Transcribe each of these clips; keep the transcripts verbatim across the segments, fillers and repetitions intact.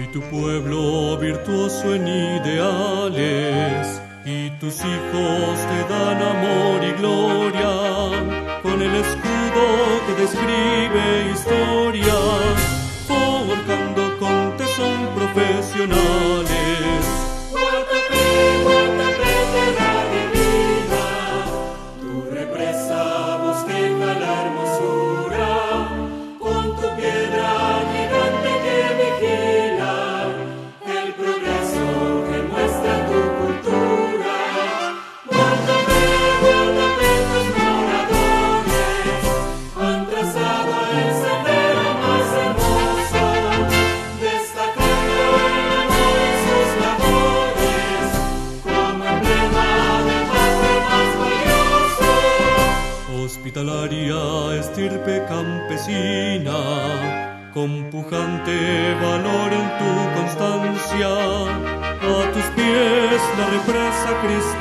tu pueblo virtuoso en ideales, y tus hijos te dan amor y gloria, con el escudo que describe historias, forjando con tesón profesionales. Guatapé, Guatapé, tierra divina, tu represa bosqueja la hermosura, con tu piedra gigante que vigila el progreso que muestra tu cultura. Guatapé, Guatapé, tus moradores han trazado el sendero más hermoso, destacando el amor en sus labores, como emblema del patria más valioso. Hospitalaria estirpe campesina, con pujante valor en tu constancia, a tus pies la represa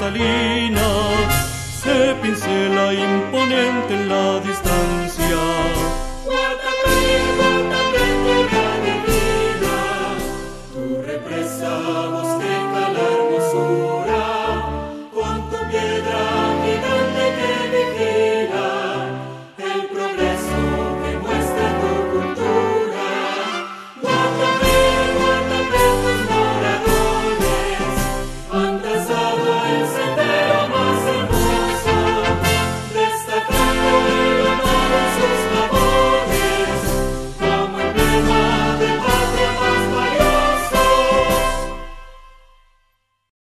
cristalina se pincela imponente en la distancia.